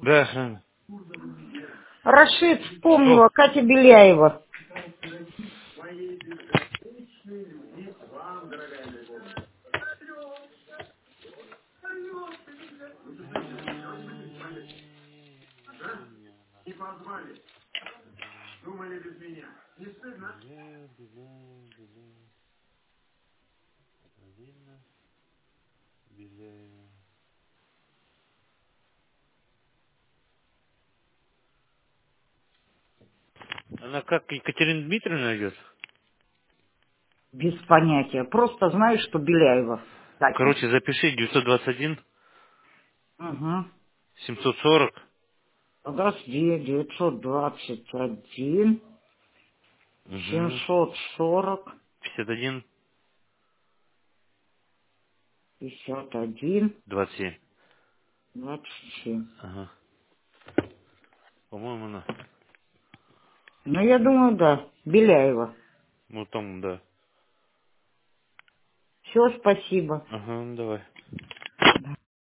Да. Ага. Рашид, Что? вспомнила, Катя Беляева. Она как Екатерина Дмитриевна идет? Без понятия. Просто знаю, что Беляева. Катя. Короче, запиши 921 Угу. 740 Подожди, 921, угу. 740, 51 51, 27. 27. Ага. По-моему, она. Ну, я думаю, да, Беляева. Ну там, да. Все, спасибо. Ага, ну давай.